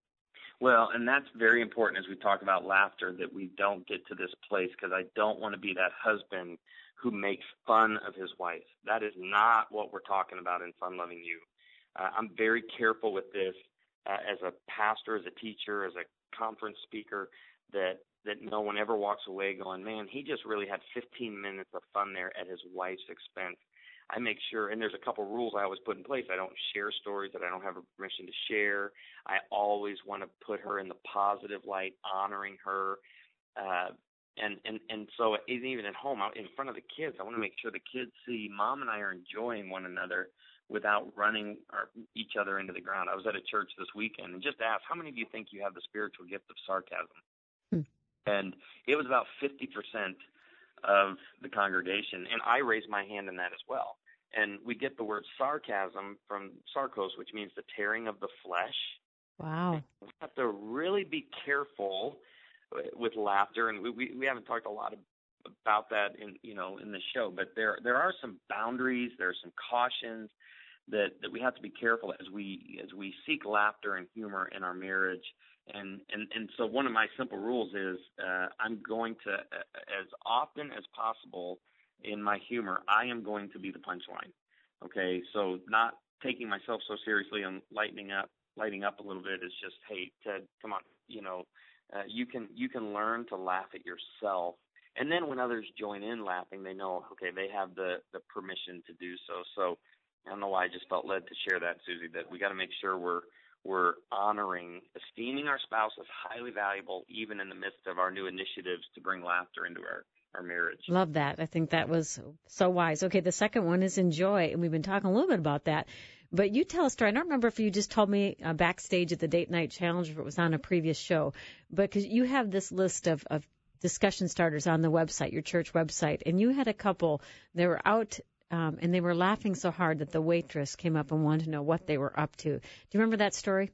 Well, and that's very important as we talk about laughter, that we don't get to this place, because I don't want to be that husband who makes fun of his wife. That is not what we're talking about in Fun Loving You. Uh, I'm very careful with this uh, as a pastor, as a teacher, as a conference speaker, that that no one ever walks away going, man, he just really had fifteen minutes of fun there at his wife's expense. I make sure, and there's a couple rules I always put in place. I don't share stories that I don't have permission to share. I always want to put her in the positive light, honoring her. Uh, and, and, and so even at home, out in front of the kids, I want to make sure the kids see Mom and I are enjoying one another without running our, each other into the ground. I was at a church this weekend and just asked, how many of you think you have the spiritual gift of sarcasm? Hmm. And it was about fifty percent of the congregation, and I raised my hand in that as well. And we get the word sarcasm from sarcos, which means the tearing of the flesh. Wow. We have to really be careful with laughter, and we, we, we haven't talked a lot of, about that in you know in the show, but there there are some boundaries, there are some cautions that, that we have to be careful as we as we seek laughter and humor in our marriage. And and, and so one of my simple rules is uh, I'm going to, uh, as often as possible in my humor, I am going to be the punchline. Okay, so not taking myself so seriously and lightening up, lighting up a little bit is just, hey, Ted, come on, you know, uh, you can you can learn to laugh at yourself. And then when others join in laughing, they know, okay, they have the, the permission to do so. So I don't know why I just felt led to share that, Susie, that we got to make sure we're we're honoring, esteeming our spouse as highly valuable, even in the midst of our new initiatives to bring laughter into our, our marriage. Love that. I think that was so wise. Okay, the second one is enjoy, and we've been talking a little bit about that. But you tell a story. I don't remember if you just told me uh, backstage at the Date Night Challenge, or if it was on a previous show, but because you have this list of, of discussion starters on the website, your church website, and you had a couple that were out um, and they were laughing so hard that the waitress came up and wanted to know what they were up to. Do you remember that story?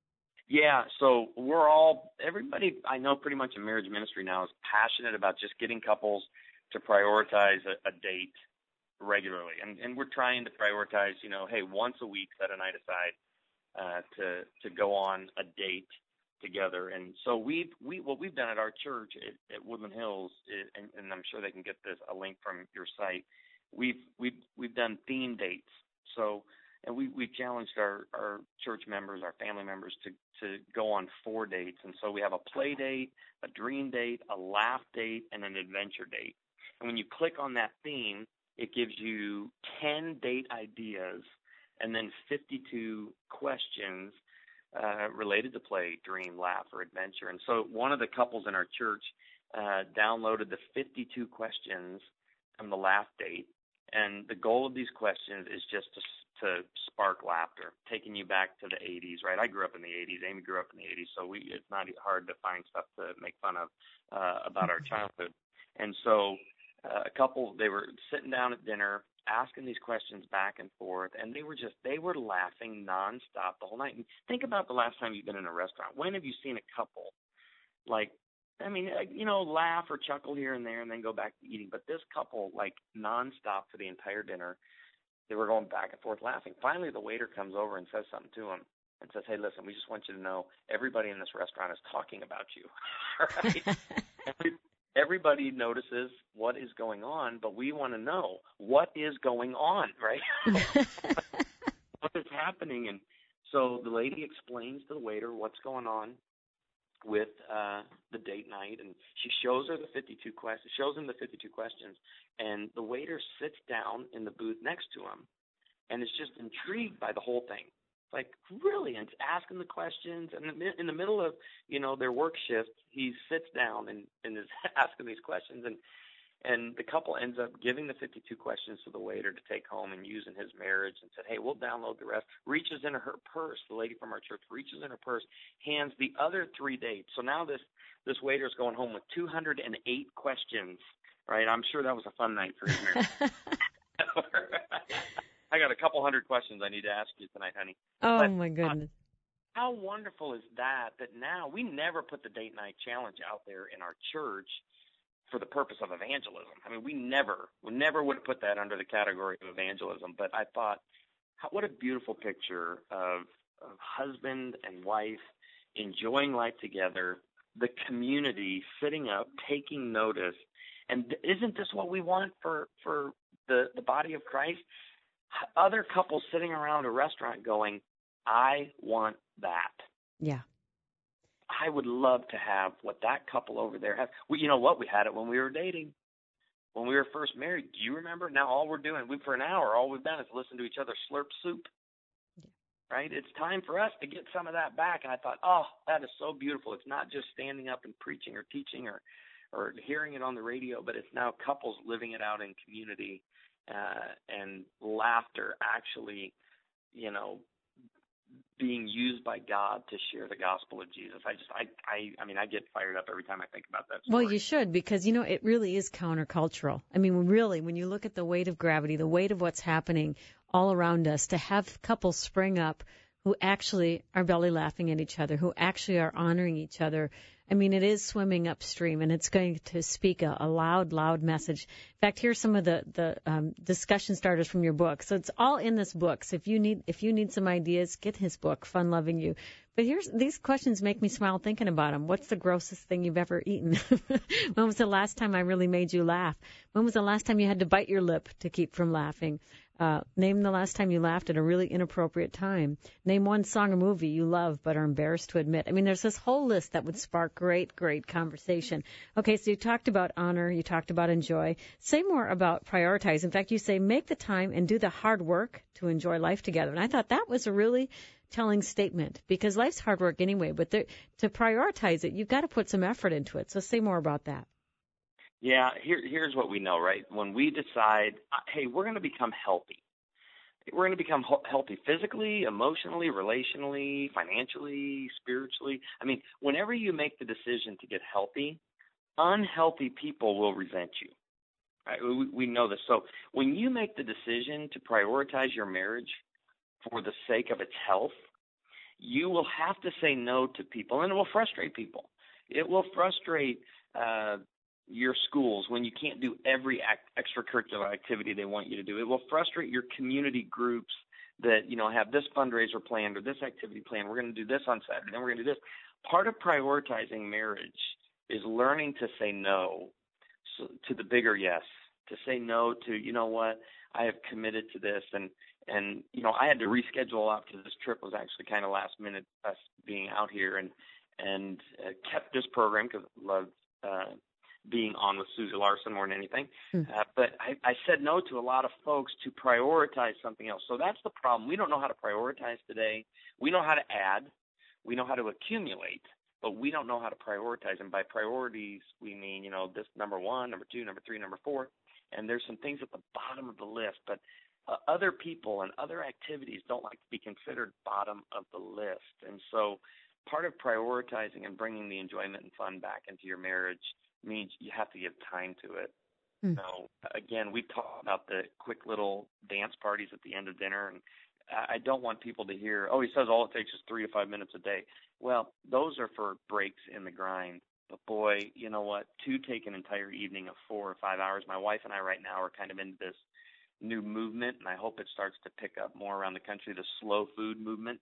Yeah, so we're all, everybody I know pretty much in marriage ministry now is passionate about just getting couples to prioritize a, a date regularly. And, and we're trying to prioritize, you know, hey, once a week, set a night aside uh, to to go on a date together. And so we've, we, what we've done at our church at, at Woodland Hills, is, and, and I'm sure they can get this, a link from your site, we've, we've, we've done theme dates. So, and we, we challenged our, our church members, our family members to, to go on four dates. And so we have a play date, a dream date, a laugh date, and an adventure date. And when you click on that theme, it gives you ten date ideas and then fifty-two questions uh, related to play, dream, laugh, or adventure. And so one of the couples in our church uh, downloaded the fifty-two questions from the laugh date. And the goal of these questions is just to to spark laughter, taking you back to the eighties, right? I grew up in the eighties. Amy grew up in the eighties, so we it's not hard to find stuff to make fun of uh, about our childhood. And so uh, a couple, they were sitting down at dinner, asking these questions back and forth, and they were just, they were laughing nonstop the whole night. And think about the last time you've been in a restaurant. When have you seen a couple, like, I mean, you know, laugh or chuckle here and there and then go back to eating? But this couple, like, nonstop for the entire dinner, they were going back and forth laughing. Finally, the waiter comes over and says something to them and says, hey, listen, we just want you to know everybody in this restaurant is talking about you. Right? Every, everybody notices what is going on, but we want to know what is going on, right? What is happening? And so the lady explains to the waiter what's going on with uh, the date night, and she shows her the fifty-two questions, shows him the fifty-two questions, and the waiter sits down in the booth next to him and is just intrigued by the whole thing. Like, really, and asking the questions, and in the middle of, you know, their work shift, he sits down and, and is asking these questions, and And the couple ends up giving the fifty-two questions to the waiter to take home and use in his marriage, and said, hey, we'll download the rest. Reaches in her purse, the lady from our church reaches in her purse, hands the other three dates. So now this, this waiter's going home with two hundred eight questions, right? I'm sure that was a fun night for his marriage. I got a couple hundred questions I need to ask you tonight, honey. Oh, but, my goodness. Uh, how wonderful is that, that now we never put the date night challenge out there in our church for the purpose of evangelism. I mean, we never, we never would have put that under the category of evangelism. But I thought, how, what a beautiful picture of, of husband and wife enjoying life together, the community sitting up, taking notice. And isn't this what we want for, for the, the body of Christ? Other couples sitting around a restaurant going, I want that. Yeah. I would love to have what that couple over there has. We, you know what? We had it when we were dating, when we were first married. Do you remember? Now all we're doing, we for an hour, all we've done is listen to each other slurp soup. Yeah. Right? It's time for us to get some of that back. And I thought, oh, that is so beautiful. It's not just standing up and preaching or teaching or, or hearing it on the radio, but it's now couples living it out in community. Uh, and laughter actually, you know, being used by God to share the gospel of Jesus. I just, I, I, I mean, I get fired up every time I think about that story. Well, you should, because, you know, it really is countercultural. I mean, really, when you look at the weight of gravity, the weight of what's happening all around us, to have couples spring up who actually are belly laughing at each other, who actually are honoring each other. I mean, it is swimming upstream, and it's going to speak a, a loud, loud message. In fact, here's some of the the um, discussion starters from your book. So it's all in this book. So if you need if you need some ideas, get his book, Fun Loving You. But here's these questions make me smile thinking about them. What's the grossest thing you've ever eaten? When was the last time I really made you laugh? When was the last time you had to bite your lip to keep from laughing? Uh, name the last time you laughed at a really inappropriate time. Name one song or movie you love but are embarrassed to admit. I mean, there's this whole list that would spark great, great conversation. Okay, so you talked about honor. You talked about enjoy. Say more about prioritize. In fact, you say make the time and do the hard work to enjoy life together. And I thought that was a really telling statement, because life's hard work anyway, but there, to prioritize it, you've got to put some effort into it. So say more about that. Yeah, here, here's what we know, right? When we decide, hey, we're going to become healthy. We're going to become healthy physically, emotionally, relationally, financially, spiritually. I mean, whenever you make the decision to get healthy, unhealthy people will resent you. Right? We, we know this. So when you make the decision to prioritize your marriage for the sake of its health, you will have to say no to people, and it will frustrate people. It will frustrate uh your schools when you can't do every act, extracurricular activity they want you to do. It will frustrate your community groups that, you know, have this fundraiser planned or this activity planned. We're going to do this on Saturday, then we're going to do this. Part of prioritizing marriage is learning to say no to the bigger yes, to say no to, you know what, I have committed to this. And, and you know, I had to reschedule out because this trip was actually kind of last minute, us being out here, and, and uh, kept this program because I love uh, being on with Susie Larson more than anything. Mm. Uh, but I, I said no to a lot of folks to prioritize something else. So that's the problem. We don't know how to prioritize today. We know how to add. We know how to accumulate, but we don't know how to prioritize. And by priorities, we mean, you know, this number one, number two, number three, number four. And there's some things at the bottom of the list, but uh, other people and other activities don't like to be considered bottom of the list. And so part of prioritizing and bringing the enjoyment and fun back into your marriage means you have to give time to it. Mm. So again, we've talked about the quick little dance parties at the end of dinner, and I don't want people to hear, oh, he says all it takes is three to five minutes a day. Well, those are for breaks in the grind. But boy, you know what? To take an entire evening of four or five hours, my wife and I right now are kind of into this new movement, and I hope it starts to pick up more around the country, the slow food movement,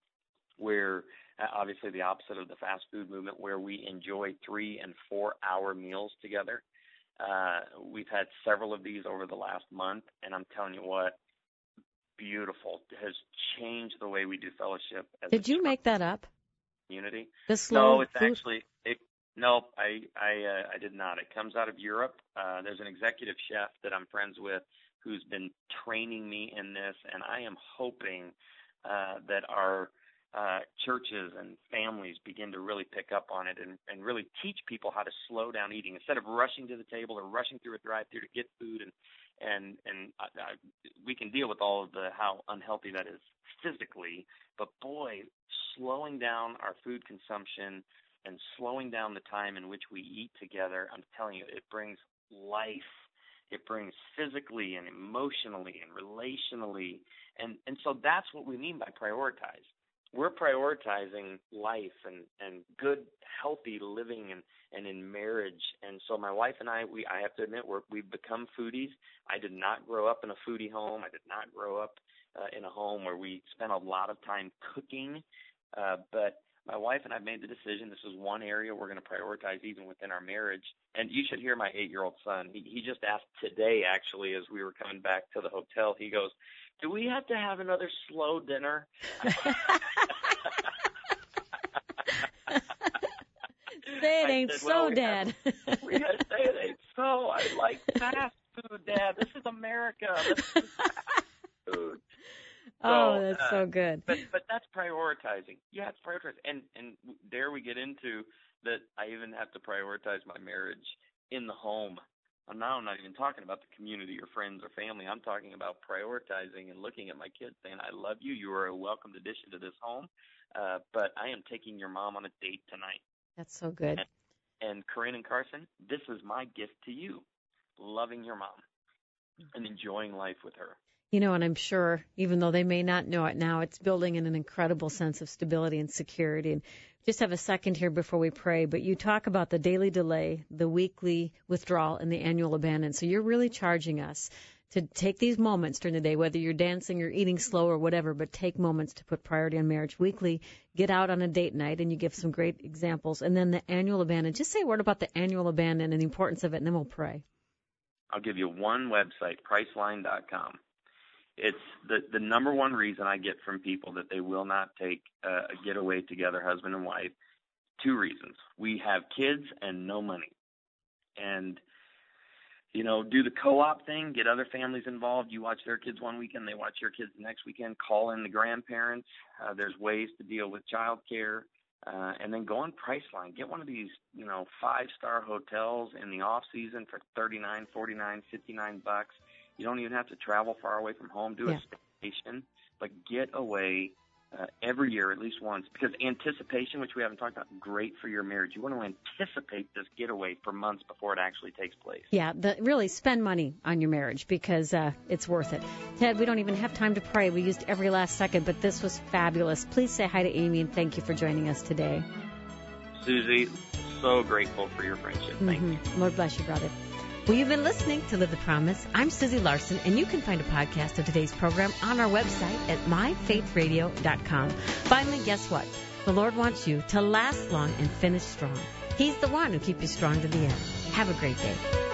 where uh, obviously the opposite of the fast food movement, where we enjoy three and four hour meals together. Uh, we've had several of these over the last month, and I'm telling you what, beautiful. It has changed the way we do fellowship. As Did you make that up? Community? The slow no, it's food? actually, it, no, I, I, uh, I did not. It comes out of Europe. Uh, there's an executive chef that I'm friends with who's been training me in this, and I am hoping uh, that our uh, churches and families begin to really pick up on it and, and really teach people how to slow down eating instead of rushing to the table or rushing through a drive-thru to get food. And and and I, I, we can deal with all of the how unhealthy that is physically, but boy, slowing down our food consumption and slowing down the time in which we eat together, I'm telling you, it brings life. It brings physically and emotionally and relationally. And, and so that's what we mean by prioritize. We're prioritizing life and, and good, healthy living and, and in marriage. And so my wife and I, we I have to admit, we're, we've become foodies. I did not grow up in a foodie home. I did not grow up uh, in a home where we spent a lot of time cooking. Uh, but my wife and I made the decision this is one area we're going to prioritize even within our marriage. And you should hear my eight-year-old son. He, he just asked today, actually, as we were coming back to the hotel, he goes, do we have to have another slow dinner? Say it ain't said, so, well, we Dad. Have, we had to say it ain't so. I like fast food, Dad. This is America. This is fast food. So, oh, that's uh, so good. But but that's prioritizing. Yeah, it's prioritizing. And and there we get into that. I even have to prioritize my marriage in the home. I'm now I'm not even talking about the community or friends or family. I'm talking about prioritizing and looking at my kids saying, I love you. You are a welcomed addition to this home. Uh, but I am taking your mom on a date tonight. That's so good. And, and Corinne and Carson, this is my gift to you, loving your mom and enjoying life with her. You know, and I'm sure, even though they may not know it now, it's building in an incredible sense of stability and security. And just have a second here before we pray, but you talk about the daily delay, the weekly withdrawal, and the annual abandon. So you're really charging us to take these moments during the day, whether you're dancing or eating slow or whatever, but take moments to put priority on marriage. Weekly, get out on a date night, and you give some great examples. And then the annual abandon. Just say a word about the annual abandon and the importance of it, and then we'll pray. I'll give you one website, priceline dot com. It's the, the number one reason I get from people that they will not take uh, a getaway together, husband and wife. Two reasons. We have kids and no money. And, you know, do the co-op thing, get other families involved. You watch their kids one weekend, they watch your kids the next weekend. Call in the grandparents. Uh, there's ways to deal with child care. Uh, and then go on Priceline. Get one of these, you know, five-star hotels in the off-season for thirty-nine, forty-nine, fifty-nine bucks. You don't even have to travel far away from home. Do yeah. a staycation, but get away uh, every year at least once. Because anticipation, which we haven't talked about, great for your marriage. You want to anticipate this getaway for months before it actually takes place. Yeah, the, really spend money on your marriage because uh, it's worth it. Ted, we don't even have time to pray. We used every last second, but this was fabulous. Please say hi to Amy, and thank you for joining us today. Susie, so grateful for your friendship. Thank mm-hmm. you. Lord bless you, brother. Well, you've been listening to Live the Promise. I'm Susie Larson, and you can find a podcast of today's program on our website at my faith radio dot com. Finally, guess what? The Lord wants you to last long and finish strong. He's the one who keeps you strong to the end. Have a great day.